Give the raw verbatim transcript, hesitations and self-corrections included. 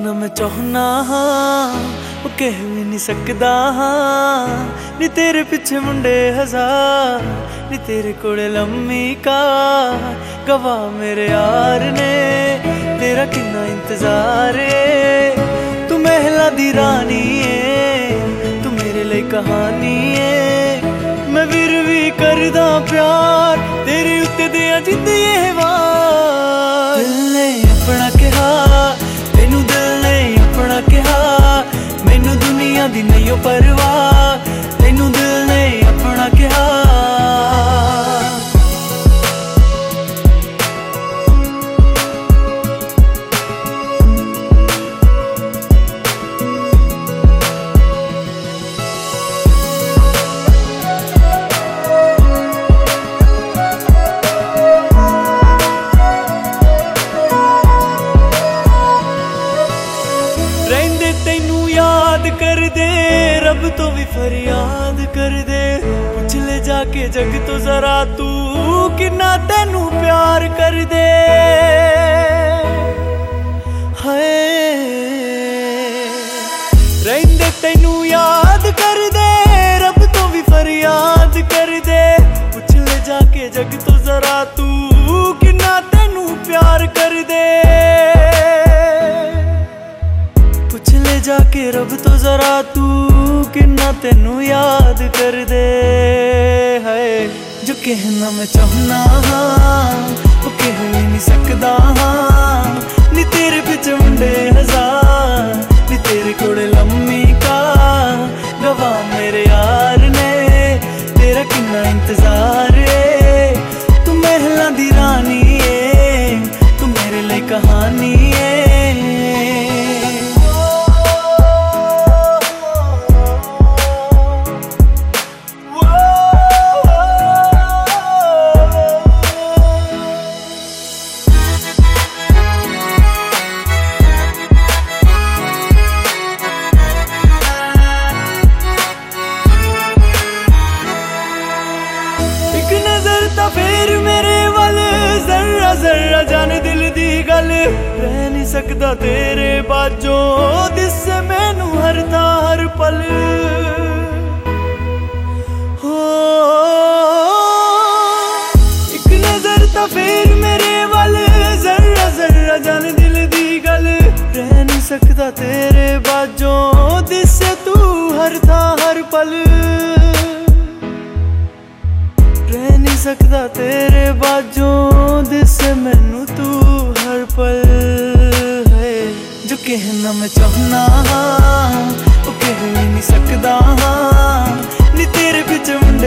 ना मैं चाहना हाँ वो कह भी नहीं सकदा हाँ नी तेरे पीछे मुंडे हजार नी तेरे कोले लम्मी का गवा मेरे यार ने तेरा कितना इंतजार है। तू महला दी रानी है तू मेरे लिए कहानी है मैं फिर भी करदा प्यार तेरे उत्ते दिया जिंद ये वार। दिल ने अपना कहा तेनू दिल ने अपना कहा मैनू दुनिया दी नहीं परवाह तेनू दिल ने अपना कहा। तेनू याद कर दे रब तो भी फरियाद कर दे पूछ ले जाके जग तो जरा तू कितना तेनू प्यार कर दे। हाय रहंदे तेनू याद कर दे रब तो भी फरियाद कर दे पूछ ले जाके जग तो जरा तू कितना तेनू प्यार कर दे। जाके रब तो जरा तू कितना तेनू याद कर दे है जो कहना मैं चाहना हाँ वो कह भी नहीं सकदा हाँ नी तेरे पीछे मुंडे हजार नी तेरे कोले लम्मी का गवा मेरे यार ने तेरा कितना इंतजार है। तू महला दी रानी है तू मेरे लिए कहानी है। फिर मेरे वाल जरा जरा जाने दिल दी गल रह नहीं सकदा तेरे बाजों दिसे मैनू हरदा हर पल हो एक नजर ता फिर मेरे वाल जरा जरा जाने दिल दी गल रह नहीं सकदा तेरे बाजों दिसे तू हरदा हर पल रह नहीं सकदा तेरे बाजों दिसे मैनू तू हर पल है जो कहना मैं चाहना हाँ वो कह भी नहीं सकदा हाँ नी तेरे पीछे